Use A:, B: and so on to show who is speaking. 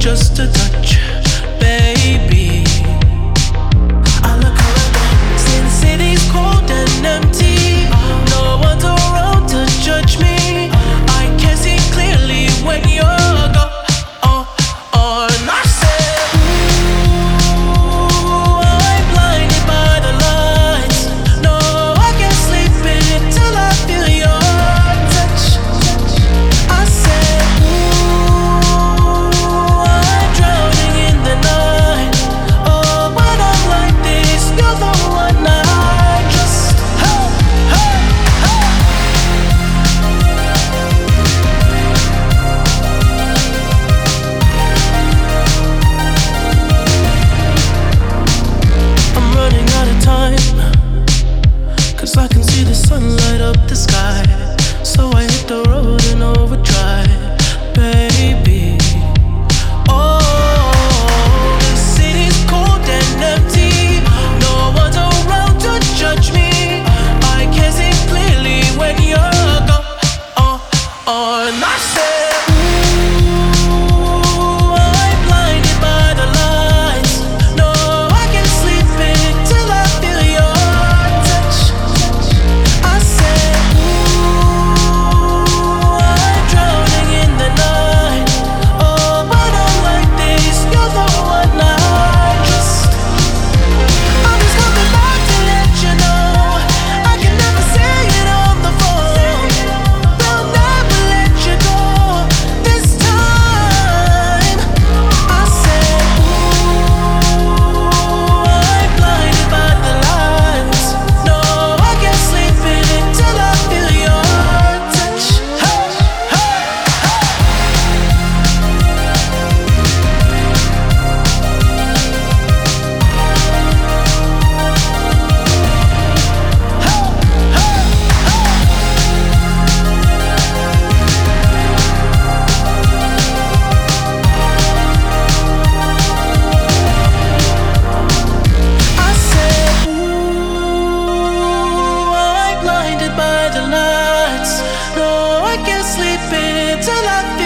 A: just a touch, baby. I look around, see the city's cold and empty. No one's around to judge me. I can see clearly when you're gone. I said, ooh, I'm blinded by the lights. No, I can't sleep until I feel your touch. I said, ooh, I'm drowning in the night. Oh, when I'm like this, you're the one I trust. Hey, hey, hey. I'm running out of time, 'cause I can see the sun light up the sky. So I hit the road in overdrive, baby. Oh, the city's cold and empty. No one's around to judge me. I can see clearly when you're gone. And I said, ooh, I'm blinded by the lights. No, I can't sleep until I feel your touch. I said, ooh, I'm drowning in the night. Oh, when I'm like this, you're the one I trust. I'm just coming back to let you know I can never say it on the phone. They'll never let you go this time. I said, ooh, I'm blinded by the lights. No, I can't sleep until I feel your touch. Hey, hey, I said, ooh, I'm blinded by the lights. No, I can't sleep until I feel